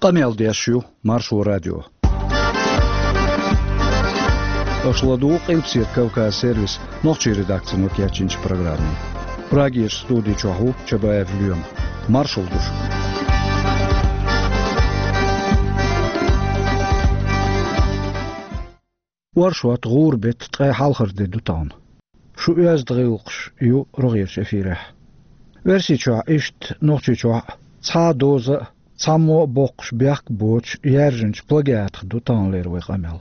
قميل ديشيو مارشو راديو أشلدوق إلبسير كوكا سيرفيس نوخشي редакция нокиячинч программы. Прагиш студии чоху чабаев люем. Маршал душ. ورشوات غوربت تقي حالخر دي دوتان شو ياز دغيلقش يو رغيرش افيرح ورسي چوا اشت نوخشي چوا تصا دوزة تصامو بوقش بياك بوچ يارجنش بلغيات دوتان لير ويقامل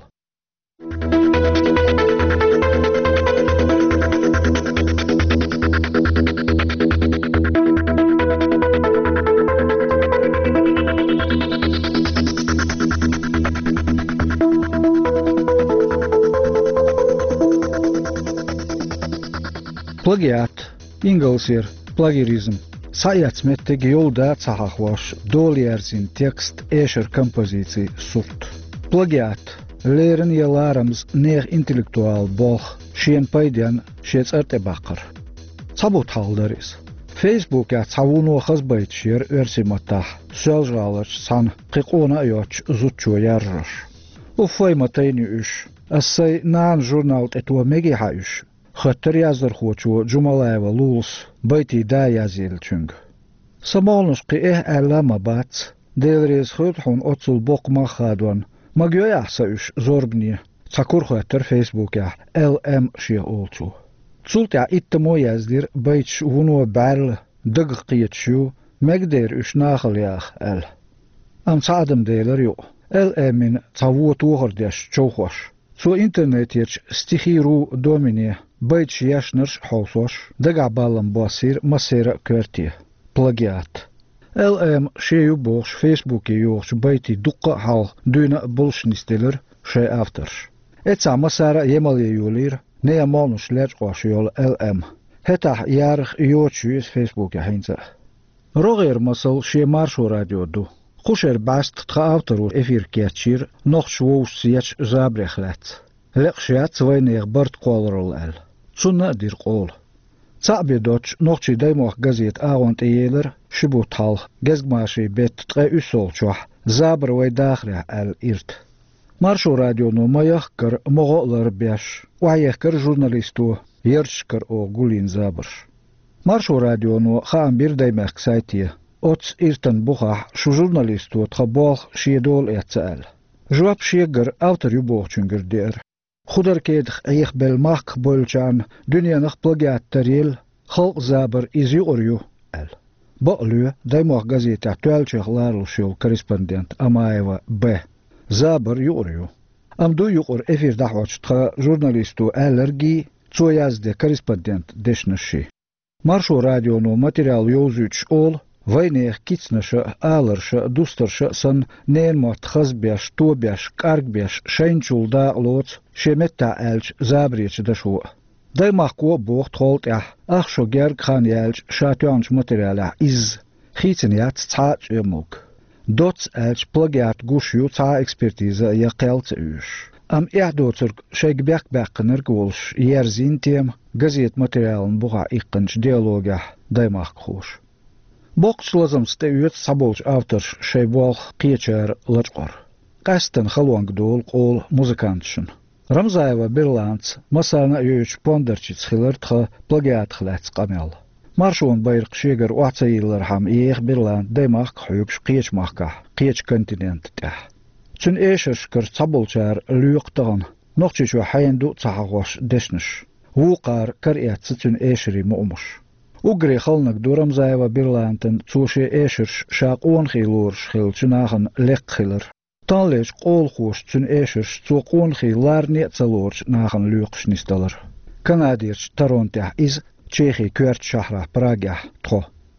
Plagiat, Ingelsir, plagiarism. Sajats mette geolda cahachwash, dolierzin tekst, escher compositie, surt. Plagiat, leren je larams neer intellectuaal boch, shien paidian, shiets ertebakker. Sabothalder is. Facebook ja tsawuno khazbaitshir ersimatah, seljalers san, qikona yoch zutcho yarrosh. Ufay matayni ush, assay naan journaalt etwa megiha ush. خطر يازر خوچو جملة ولوس بيتي دا يازيل چونگ سمالنش قيه علامة بات ديلريز خطحون أتصل بوق ما خادوان مجيو يحسا اش زوربني تاكور خطر فيسبوك يح LM شيه أولچو تسولت يا إتمو يازدير بيتش ونو بارل دققيت شو مقدر اش ناخل ياخ أم تعدم ديلر يو LM من تاوو توغر ديش چوخوش سو انترنت يرش ستيخيرو دومينيه بيتش ياشنرش حوصوش دقع بالن باسير مسيرة كورتيه بلاجيات LM شيو بوش فيسبوك يوش بيتي دقة حال دونا بولش نستيلر شي افترش اتسا مسارة يمالي يولير نيا مالنش لرش قواشيول LM هتاح يارخ يوتشويس فيسبوك يحينزا روغير مسل شي مارشو راديو دو خوشر باست تخاوترو افير كياتشير نوخش ووش سياتش زابريخلات لقشيات سوينيغ برد قولرول ال تسونا دير قول تعبي دوتش نوخشي دايموخ غازيت آوانت اييلر شبو تال غزغماشي بيت تقاي اسول شوح زابر وي داخرع ال إرت مارشو راديو نو ما يخكر مغولر بيش وعيخكر جورناليستو يرشكر او غولين زابرش مارشو راديو نو خام بير دايمخ سايتيه أوتس إرتن بوخح شو جورناليستو تخبوخ شيدول اتسأل جواب شيغر أوتر يبوخ چونگر دير خودر كيدخ ايخ بالماق بولچان دنيا نخ بلغيات تريل خلق زابر إزي أوريو ال بقلو دايموخ غازيتا توالچيخ لارلشيول كوريسبوندنت أمايوا ب زابر يوريو أم دو يقر افير دحوش تخا جورناليستو ألرجي تسو يازده كوريسبوندنت دشنشي مارشو راديو نو ماتريال يوزوچ أول وينيخ كيتسنشا آلرشا دوسترشا سن نين مارت خزبيش توبيش كارغبيش شينچول دا لوت شمتا ألش زابريش دشو دايماخ قوة بوخ تخولت اح اخشو گرگ خان يالش شاتيانش ماتريالا إز خيتنيات تاج يموك دوتس ألش بلغيات گوشيو تا اكسبرتيزا يقيلت اوش ام احدوترك شيك بيك باقنر قولش يرزين تيم غزيت ماتريالن بوغا اقنش ديالوغا دايماخ خوش بوقش لازم ستيوت صبولش افترش شي بوخ قيچر لجقر قاستن خلوانگ دول قول موزيكانتشن رمزايوا بيرلانس مسانا يوش بوندرچيت خيلر تخ بلاجيات خلات قامل مارشون بايرق شيغر واتسيلر حم ايخ بيرلاند ديماخ حيوبش قيچ ماخكا قيچ كونتيننت تح تن ايشش كر صبولچار ليقتغن نوخچو حيندو تصحوش دشنش وقار كريات تن ايشري مؤمش وغري خلنك دورم زايوا بيرلانتن تسوشي ايشرش شاقون خيلورش خيلچناخن لق خيلر تانليش قول خوش تن ايشرش تسوقون خيلار نيتسلورش ناخن ليقش نستلر كناديرش ترونتح إز تشيخي كورت شهره براغح تخو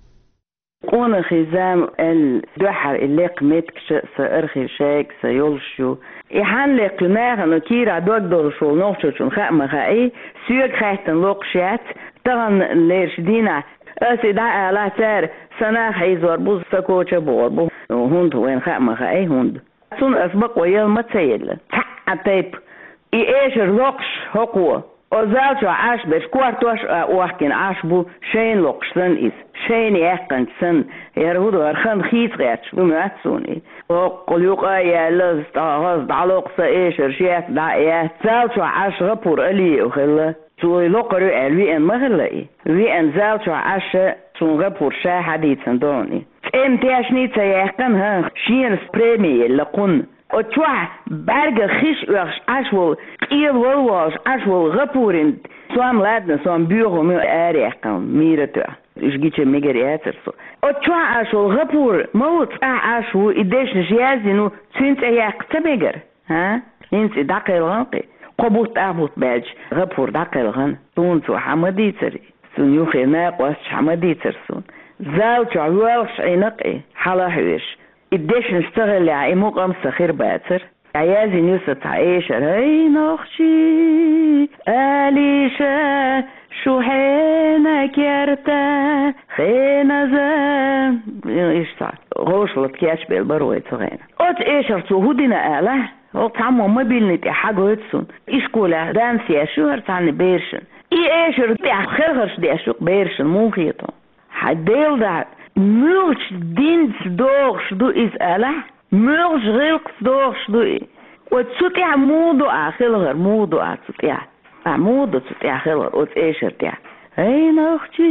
قون خزام الدحر اللي قمتك سأرخي شاك سيولشو إحان لك ناخن كيرا دوغدور شو نوشو خاما خاي سيوك خايتن لوقشات تغن ليش دينا أسي دا على سار سناخ يزور بوز سكوچة بوربو هند وين خاما خاي هند سون أسبق ويل متسيل تايب إيشر لوقش هقوة وزالشو عاش بش كوارتوش وحكين عاش بو شين لوقشتن إس شين يحقن سن يرهود أرخان خيط غيرش بمعتسوني وقل يقايا لز تغز دعلوق سايشر شيخ دعيا زالتو عاش غبور ألي وخلا سوي لقرو ألوي أن مغلقي وي أن زالتو عاش سون غبور شا حديث سندوني امتياشني تيحقن ها شين سبريمي لقون وتوع برگ خیش وقت اشول قیل ولواش اشول غپورین سوام لادن سوام بیوغو میو آریخم میره تو اشگیچه میگری اترسو وتوع اشول غپور موت اشول ایدش نشیازینو تینت ایاق تمیگر ها اینت دقیل غنقی قبوت ابوت باج غپور دقیل غن سون تو حمدی تری سون یوخی ناقوش حمدی ترسون زاوت عوالش عینقی حالا حویش إديش نشتغل يعني مقام سخير باتر عيازي نيوسة عيشة هاي نخشي أليشة شو حينك يرتا خينا زام إيش صار غوشلت كياش بالبروي تغينا قلت إيش أرتو هدنا آله قلت عمو ما بيلنتي حاجة هتسون إيش كولا دانسيا شو هرتعني بيرشن إيش أرتي خلغرش دي أشوق بيرشن مو خيطو حديل ده مرش دينس دوغش دو إز أله مرش غيرك دوغش دو إيه وتسوتيع مودو آخلغر مودو آتسوتيع مودو تسوتيع خلغر وتأشرتيع أي نختي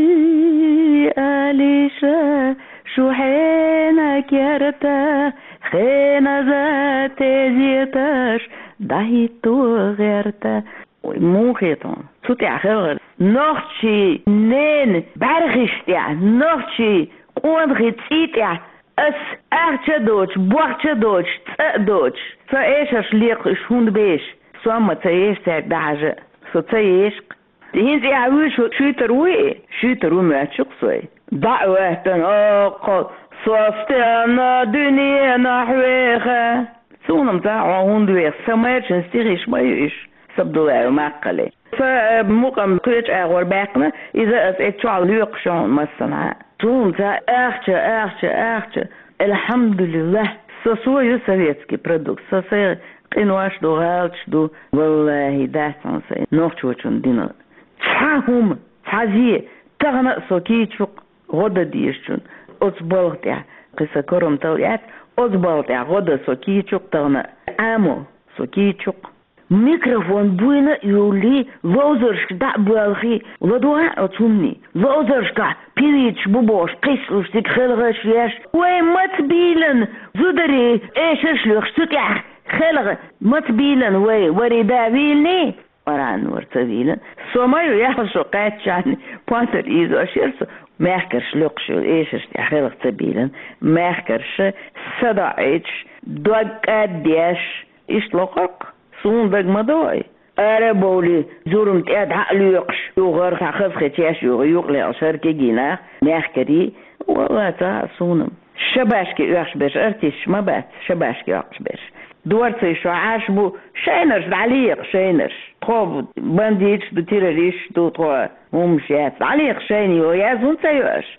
أليشة شو حينك يرتا خينا ذات زيتاش دايتو غيرتا مو خيطون تسوتيع خلغر نختي نين برغشتيع نختي قوان غيتيتيع اس اغتش دوتش بوغتش دوتش تأدوتش فايش ليق شهون بيش سوما تايش تاك دعجة سو تايشق هينزي عويش شو تروي ماتشق سوي دعوة تنقل صوستينا دنيا نحويخة سونم تاعو هندويخ سمايش نستيغيش ما يويش سبدو معقلة فمقام كريتش اغور باقنا اذا اتشعل يقشون مثلا تون تا اخشى الحمد لله سوى سوفيتسكي برودكت سوى قنواش دو غالش دو والله داستان سي نوخشوشون دينا تحاهم تحازيه تغنى سوكيتشوق غدا ديشون اتبالغتيع قصة كورم توليات اتبالغتيع غدا سوكيتشوق تغنى امو سوكيتشوق ميكروفون بوينة يولي لوزرش دع بالخي ودوها اتومني لوزرش كا بيريتش بوبوش قيسلوش ديك خلغش ياش وي متبيلن زودري ايش لوخ ستيع خلغ متبيلن وي وريدا بيلني وران ورتبيلن سومايو يحشو قاتشان بوانتر ايزو اشيرسو ماخكرش لوقشو ايش خلغ تبيلن ماخكرش صداعيش دوق ديش ايش لوقق سون دق مدوي أربولي زورم تأد عقلي يقش يغير خاخذ ختياش يغلي أشار كجينا ماخكري والله تا سونم شباشكي يقش بيش أرتيش ما بات شباشكي يقش بيش دورتي شو عاشبو شينرش عليق شينرش خوب بانديتش دو تيراريش دو تخوا ومشيات عليق شيني ويازون تيوش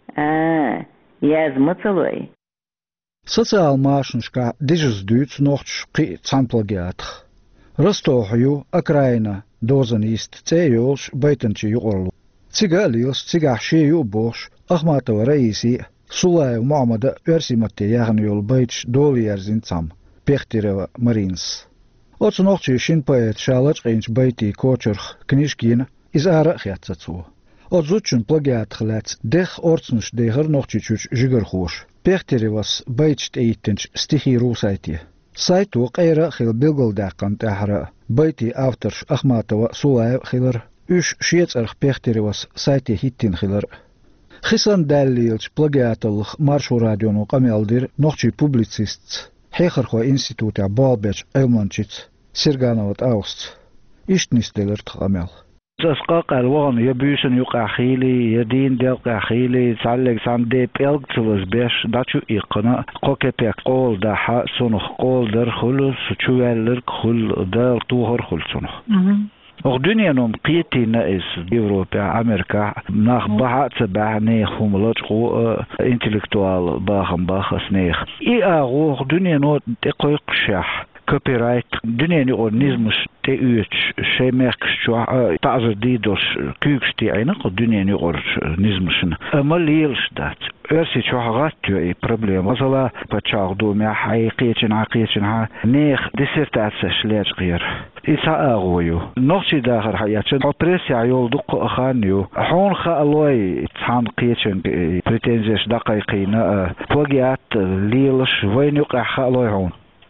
ياز مطلوي Социалмашншка дежыз дүйц нохч қи цанплагиатх. Ростохью Украина дозан ист цеёлш байтанчи юғорлу. Цига лилс цига шею бош Ахматова раиси Сулаев Муаммада версиматте яғын йол байтш доли ярзин цам. Пехтирева Маринс. Оц нохчи шин поэт шалач қинч байти кочурх книжкин из ара хятцацу. Оц зучун плагиат хлац дех орцнш дегер нохчи чуч жигер хуш. Пехтеревас байтшт эйтенч стихи русайти. Сайту қайра хил билголдаққан тахра. Байти авторш Ахматова Сулаев хилар. Үш шиецарх Пехтеревас сайти хиттин хилар. Хисан дәллийлч плагиатылық маршу радиону қамелдир нохчи публицист. Хейхархо института Балбеч Элманчиц Сиргановат Ауст. Иштнистелер тқамел. تسقق الوغن يبيشن يقع خيلي يدين ديق خيلي تعلق سان دي بيلق تلوز بيش داتشو إيقنا قوكي بيق قول دا حق سنخ قول در خلص شوالرك خل در طوهر خل سنخ الدنيا نوم قيتي ناس أوروبا أمريكا ناخ بحق تبع نيخ وملجقو انتلكتوال باخم باخس نيخ إي أغو الدنيا نوم تقويق شح كوبي رايت دنيا نقول نزمش تيوتش شيء ماكش شو تعزر ديدوش كيكش تي عينك الدنيا نقول نزمشنا أما اللي يلش دات أرسي شو حاجات جو problem مثلا بتشاردو مع حقيقة نيخ ديسرتات سشلاج غير إساء أغويو نوشي داخل حياتي أبريسي عيول دق أخانيو حون خالوي تحان قيتشن بريتنزيش دقيقين بوجيات ليلش وين يقع خالوي هون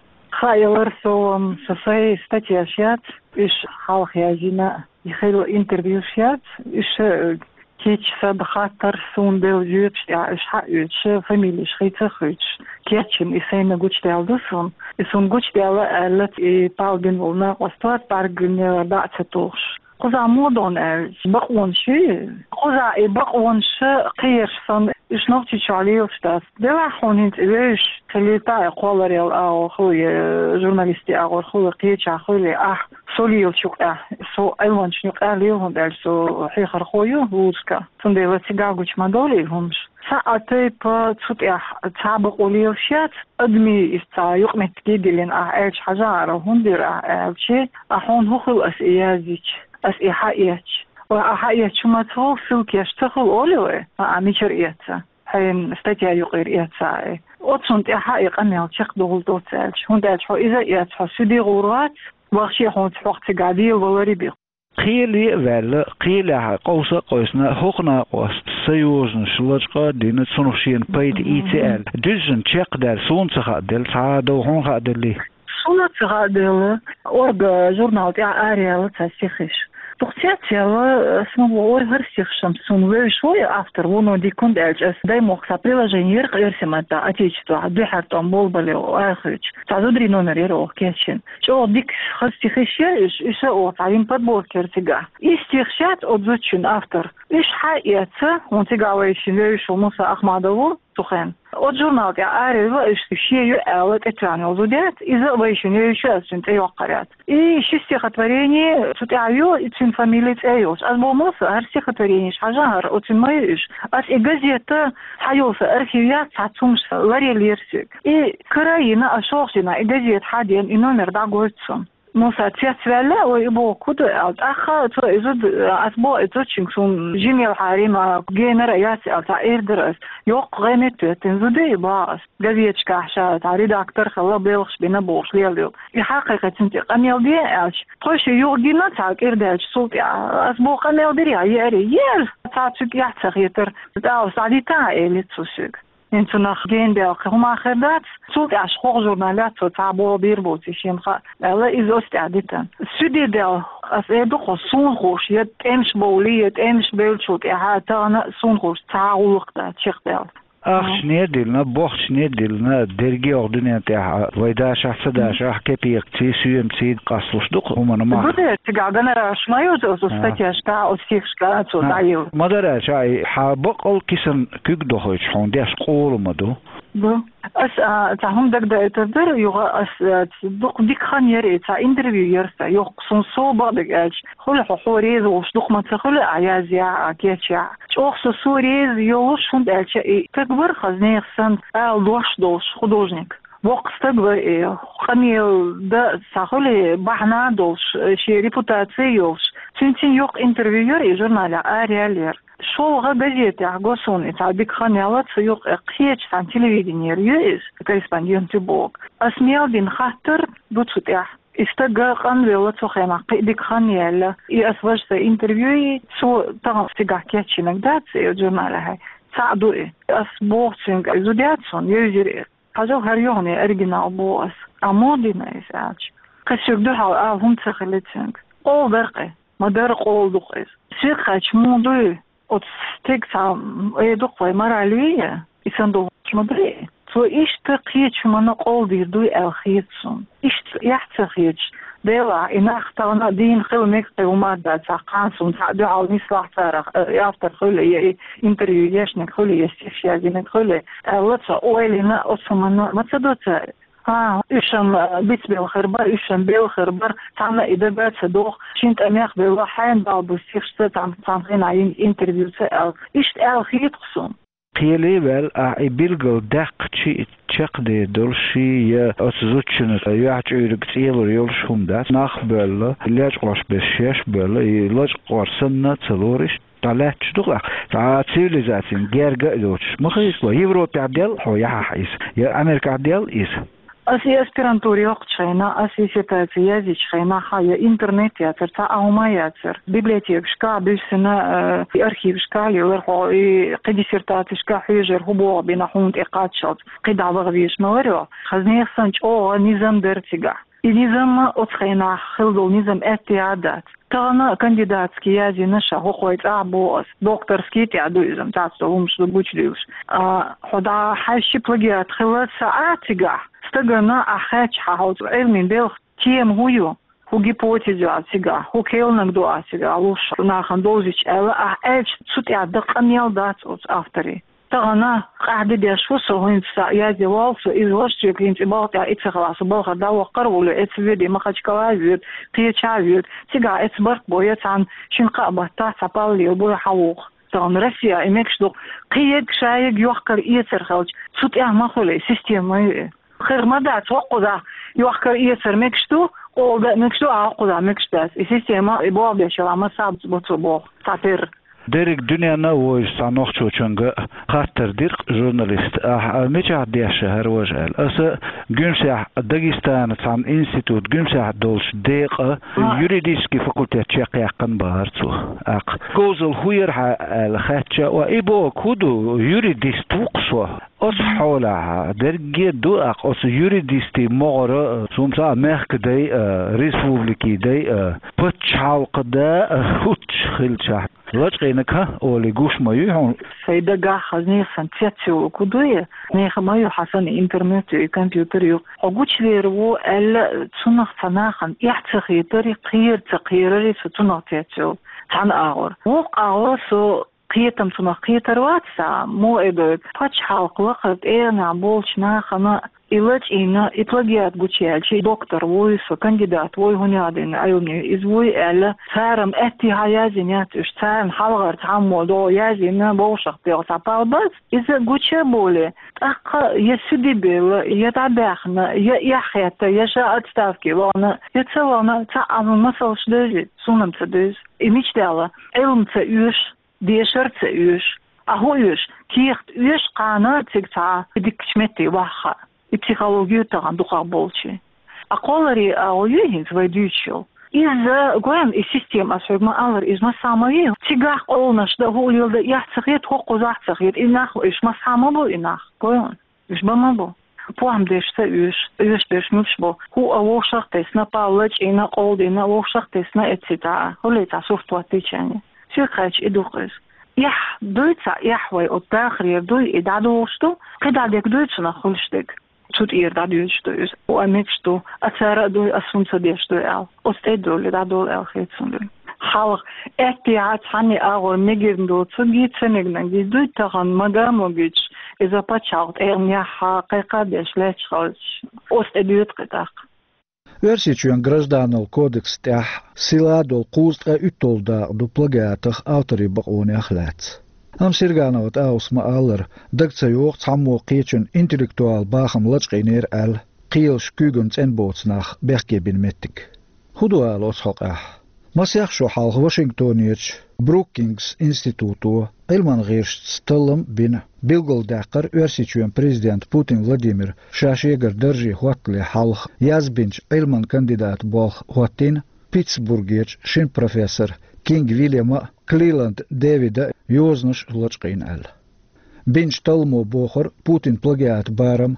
خايلرسو صفاي استاتياشات إيش حالخ يازينا يخيلو انترفيوشات إيش كيتش بخاطر سون بيوجيتش إيش حقيتش فاميليش خيتخيتش كيتشم إساينا قوش دالدوسون إسون قوش دالا ألت بالبين ولنا قصوات بارجن داعتتوش قزا مودون بقونشي قزا بقونش قيرش فم إيش نوتي شعليوش داس دلا حونيت إيش خليتا قولري أو خوي جورناليستي أو خوي قيتش خوي سوليو شوك سو أيوان شنوك ليهم دال سو حيخر خويو ووسكا تندي لتيجاوش مدولي همش ساعتي بتصوت تابق وليوشات أدمي إستا يقمت جديلين إيش حجارة هندير شيء أحون هخل أسئيازيش أسئيحايش وأحايش ما تفوق سلك يشتغل أولوه أميشر إيتسا حين استاتيا يقير إيتسا أتصنت إحايق أني أتشق دول دوتسالش هندالش حو إذا إيتسا سيدي غورات وغشي حون تفوق تقاديل ووري بيق قيلي ولا قيلها قوسا قوسنا حقنا قوست سيوزن شلجقا دينت سنوشين بيت ETL دجن تشق دال سونسخا دل سعادو هونخا دلي سونسخا دل أورغ جورنال تاع أريال تاسيخش Тухтятела смогла версихшим сунвей швой автор воно дикунд эльчс дай мог са приложение ерсимата отечество дехартом болбали ахыч тазудри номер ерох кечин чо дик хастихшеш ише о таим подборкертига истихшат отзучин автор иш хаятса он тигавейшин вейшо муса ахмадову тухен от журнал я арива ишшею элет этранил зудят из вейшин ешас те йоқарат и стихотворение сутаю ицин фамилия эйос азбомос ар стихотворение шажар отин майиш ас и газета хайоса архивиат сатсумш ларелерсик и краина ашохсина и газет хаден и номер дагойтсон موسى تياتفلا ويبو كودو أخا تو إزود أسبوع إتوشين سون جيميل حريمة جينر ياسي أتعير درس يوق غنيت تنزودي باس جزيتش كحشة تعريد أكتر خلا بيلخش بينا بوش ليليو الحقيقة تنتي قميل دي أش خوش يوق دينا تعك إردالش صوتي أسبوع قميل ديري عياري يير تعتك يحتخ يتر تاو سعدي تاعي اللي تسوسك انتو نخجين بيلقي هما خردات صوت عشقوق جورنالات وتعبوا بيربوتي شيمخا لا إذا استعدتا السودي ديل أسيدو خصون خوش يتأمش بولي يتأمش بيلشوت إحاتانا صون خوش تعاولق دا تشيخ ديل شنير ديلنا بوخ شنير ديلنا درجي أردنيا تاعها ويداش أحسداش أحكي بيكتي سيوم تيد قصلش دق هما نماخ بودي تقعدنا راشمايو تستكيش كا أستيخش كا تودعيو مدرش أي حابق الكسن كيك دوخيش حون ديش قول مدو بو أس تعهم دك دا تقدر يوغا أس دق ديك خان يري تا انترفيو يرسا يوقصن صوبا دك ألش خل حوريز وش دق ما تخل عيازيا كيتشا شوخص سوريز يوش هند ألش تكبر خزنيخ سن دوش دوش خدوجنك وقت تكبر خميل دا ساخلي بحنا دوش شي ريبوتاتسيوش تنتين يوق انترفيو يري جورنال أريالير شو غازيتي عقوسون إتعبيك خانيالات سيوق قيتش عن تلفزيون ريوز كريسبانديون تبوك أسميال دين خاطر بوتفتح استقى قنوة وتخيما قيدك خانيالا أسواج انترفيوي سو تغم استقى كيتش نقدات جورنالها ساعدو أسبوغتين زودياتسون يوزير حاجو هريوني أرجنا أبو أمودينا إساعج قسيق دوحا هم تخلتين قول برقي مدار قول دقيس سيقاش موضوع отстекса эдуквай моралия и сандо смотри то ишт кич мана колдир дуй алхитсон ишт яхтахич дела инахтана дин хилмек умада цақансун таду ал мислахтара яфтар хуле интервью яшник хуле ястишягин хуле алца ойлина османа мацадоца إيشم بيت بالخربار إيشم بالخربار تعمل إذا بات صدوق شنت أميخ بالوحين بعض السيخ شتات عم تعملين عين انترفيو سأل إيش تقال خيط قصون قيلي بل بيلقل دقشي تشقدي دولشي يا أسزوتشن يعجيرك تيلر يولشهم داس ناخ بل لاج قرش بشيش بل لاج قرسنا تلورش طلعت شدوغ تا سيفيليزاسيون جيرجا دوتش مخيس يوروبا عدل هو يحيس يا أمريكا عدل إيس أسي أسبرانتوري وقت شينا أسي سيتاتي يزيد شينا حيا إنترنت ياتر تا أو ما ياتر بيبليتيك شكا بيسنا أرخيف شكا يلرحو قدي سيرتات شكا حيجر هبوغ بينا حوند إقاتشات قد عبغ بيش موريو خزنيخ سنج أوغ نظام درتيقا نظام أتخينا خلدو نظام اتعادات تانا كانديداتسكي يازي نشا هو خويت أعبوغ دكتورسكي تعدوزم تعصو همش دوبوچليوش خدا حاشي بلاجيات خلال ساعاتيقا стагана ахач хаут элмин бел тем хую ху гипотезу атига ху келнак до атига луш нахан дозич эла ач сути аддакамел дат автори тагана қади бешфу сохинса язи волсу излошчу принципалта ицхалас болха да вақарвулу эцведи махачкалазит тиячавит тига эцбарк бояцан шинқабата сапалли бо хаух таган Россия эмекшдо қиет шайг юхкар ицерхалч сути ахмахуле система خرمدا توقدا يوخر يسر مكشتو او ده مكشتو اقدا مكشتاس السيستما يبوع بيشلا ما صاب بوتبو تاتر ديرك دنيا نوش سانوخشو چونغ خاطر دير جورناليست ميجا دي شهر وجال اس گونسا داغستان سان انستيتوت گونسا دولش ديق يوريديسكي فاكولتي تشيقيا قن بارتو اق كوزل خوير الخاتشا وايبو كودو يوريديست وقسو اس حولها درجه دو اق اس يوريديستي مغر سومسا مخك دي ريسبوبليكي دي بتشالق دا خوتش خلچا لجقينك اولي غوش مايو سيدا غا خزني سانتياتيو كودوي نيخ مايو حسن انترنت كمبيوتر اوغوچليرو ال تسنخ تناخن يحتخي طريق تقير ستنقتياتيو تان اغور وق اغوسو قيتم تنقيتر واتسا مو ادو فاش حلق وقت اينا بولش ناخنا إلاج إنا إطلاقيات قوتشيالشي دكتور ويسو كانديدات وي هنيادين أيوني إزوي إلا سارم أتي هايازين ياتوش سارم حلغر تعمو دو يازين بوشق بيغتا بالباز إذا قوتشي بولي أقا يسودي بيل يتعباخنا يحياتا يشاء أتستافكي وانا يتسوانا تعمل مسلش دوزي سونم تدوز إميش دالا علم تأيوش ديشر تأيوش أهويوش كيخت يوش قانا تيكتا ديكشمتي واخا психологию таган духа болчи. А колари оюхин свайдючил. Из гуэн и система согма алар из масамаи. Тигах олнаш да гулилда яхцахет хокузахцахет инах иш масамабу инах. Гуэн. Иш бамабу. Пуам дешта иш дешмушбу. Ху авошах тесна палач ина олдина авошах тесна эцита. Холета софтуатичани. Сиркач идухис. Ях дуйца яхвай от тахрир дуй и дадушту. Кедадек дуйцу нахульштик. Тут ирда дюйштуис, у амикшту, ацара дуй асунца дешту эл, остедули дадул эл хитсунду. Халх, эктиат хани агор мегирнду, цугиценигнан, гиздуй таган магамогич, иза пачалт эрняха, кайкадеш лечхалч, остедует китак. Версичуян гражданал кодекс тях силадол кустра утолда до плагиатах автори бакони ахлац. Am sirganawat ausma aller dagtsa yoq tsammo qichun intellektual baxam lachqineer al qil shkuguns en bootsnach bergebin mettik. Hudual oshoqah. Masyax shu halq Washingtonich Brookings Institutu ilman g'irsh stallam bin bilgoldaqar versichun prezident Putin Vladimir Shashegar darji hwatli halq yazbinch ilman kandidat bolh hwatin Pittsburghich shin professor King William Cleland Davida Yoznush Lachqin al. Binch Talmo Bohor Putin plagiat baram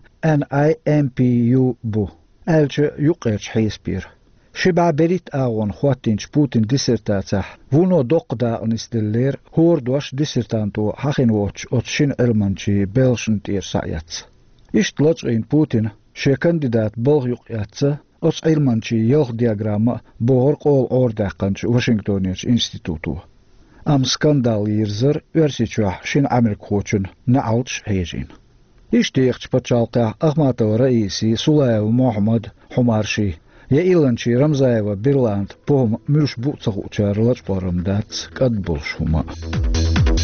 NIMPU bu. Elche yuqerch heispir. Shiba berit agon khwatinch Putin dissertatsah. Vuno doqda anistiller hordosh dissertanto hachinwoch otshin elmanchi belshuntir sayats. Isht Lachqin Putin she kandidat bolh yuqyatsa os elmanchi yelch diagramma bohor qol ordaqanch Washingtonich Institutu. Am skandal yirzer versichuah shin Amerikochun na'alch hejin. Ishtiqch pachalqa Ahmatov Raisi Sulayev Mohammad Humarshi ya ilanchi Ramzayeva Birland pom mush butsaq ucharlach boramdats qadbul shuma.